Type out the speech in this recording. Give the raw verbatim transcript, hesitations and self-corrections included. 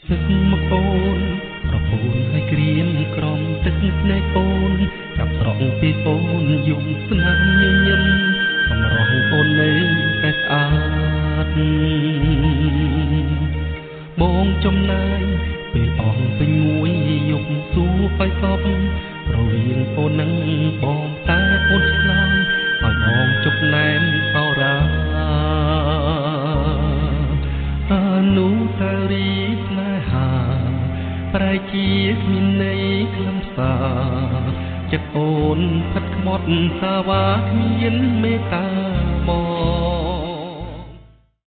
នឹកមកអូនប្រពូនឲ្យក្រៀមក្រំទឹកភ្នែកអូនចាប់ស្រង់ពីអូនយំស្នាមញញឹមសម្រស់អូននៅតែស្អាតបងចំណាយពេលអស់ពេញមួយយប់សួរឲ្យសពប្រវីងអូននឹងបងតែអូនឆ្លើយឲ្យបងជប់ណែនសោរាអនុស្សាវរីយ៍ស្នេហាប្រែជាគ្មានន័យខ្លឹមសារចិត្តអូនផិតខ្មត់សាវាគ្មានមេត្តាមក